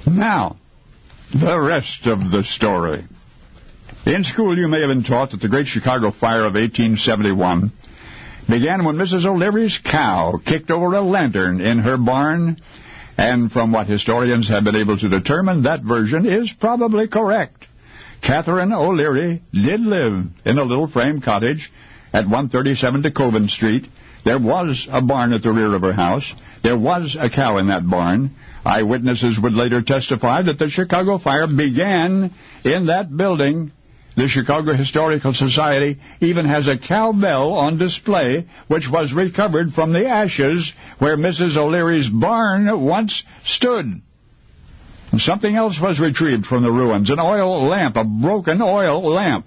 Now, the rest of the story. In school, you may have been taught that the Great Chicago Fire of 1871 began when Mrs. O'Leary's cow kicked over a lantern in her barn, and from what historians have been able to determine, that version is probably correct. Catherine O'Leary did live in a little frame cottage at 137 DeKoven Street. There was a barn at the rear of her house. There was a cow in that barn. Eyewitnesses would later testify that the Chicago Fire began in that building. The Chicago Historical Society even has a cowbell on display, which was recovered from the ashes where Mrs. O'Leary's barn once stood. And something else was retrieved from the ruins, an oil lamp, a broken oil lamp.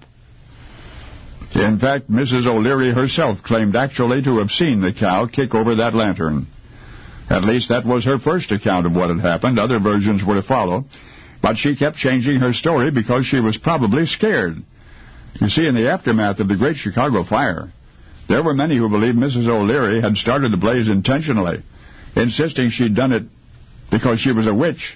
In fact, Mrs. O'Leary herself claimed actually to have seen the cow kick over that lantern. At least that was her first account of what had happened. Other versions were to follow. But she kept changing her story because she was probably scared. You see, in the aftermath of the Great Chicago Fire, there were many who believed Mrs. O'Leary had started the blaze intentionally, insisting she'd done it because she was a witch.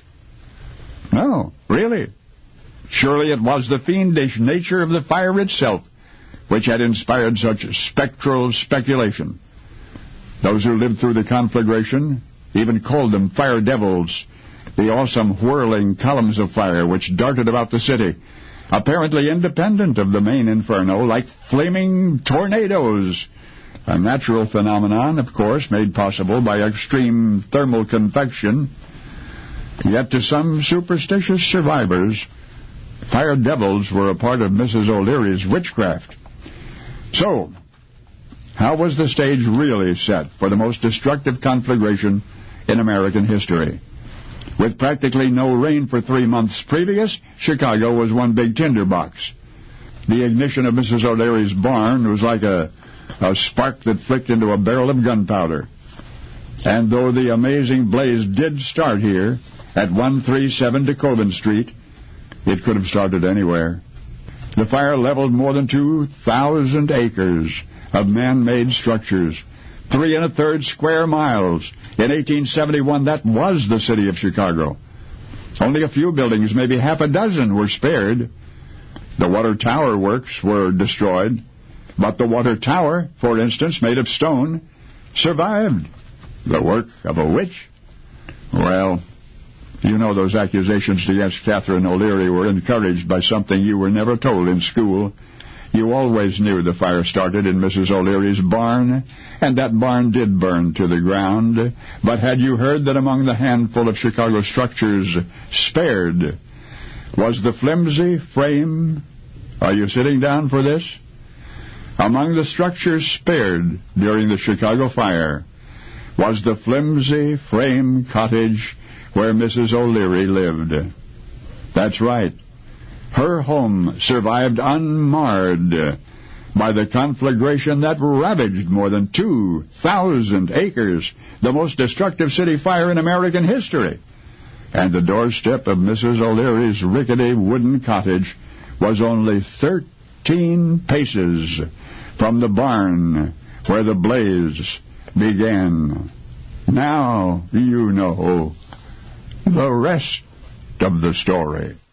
No, really. Surely it was the fiendish nature of the fire itself which had inspired such spectral speculation. Those who lived through the conflagration even called them fire devils, the awesome whirling columns of fire which darted about the city, apparently independent of the main inferno, like flaming tornadoes, a natural phenomenon, of course, made possible by extreme thermal convection. Yet to some superstitious survivors, fire devils were a part of Mrs. O'Leary's witchcraft. So, how was the stage really set for the most destructive conflagration in American history? With practically no rain for 3 months previous, Chicago was one big tinderbox. The ignition of Mrs. O'Leary's barn was like a spark that flicked into a barrel of gunpowder. And though the amazing blaze did start here, at 137 DeKoven Street, it could have started anywhere. The fire leveled more than 2,000 acres of man-made structures, 3 1/3 square miles. In 1871, that was the city of Chicago. Only a few buildings, maybe half a dozen, were spared. The water tower works were destroyed, but the water tower, for instance, made of stone, survived. The work of a witch? Well, you know those accusations against Catherine O'Leary were encouraged by something you were never told in school. You always knew the fire started in Mrs. O'Leary's barn, and that barn did burn to the ground. But had you heard that among the handful of Chicago structures spared was the flimsy frame? Are you sitting down for this? Among the structures spared during the Chicago fire was the flimsy frame cottage where Mrs. O'Leary lived. That's right. Her home survived unmarred by the conflagration that ravaged more than 2,000 acres, the most destructive city fire in American history. And the doorstep of Mrs. O'Leary's rickety wooden cottage was only 13 paces from the barn where the blaze began. Now you know the rest of the story.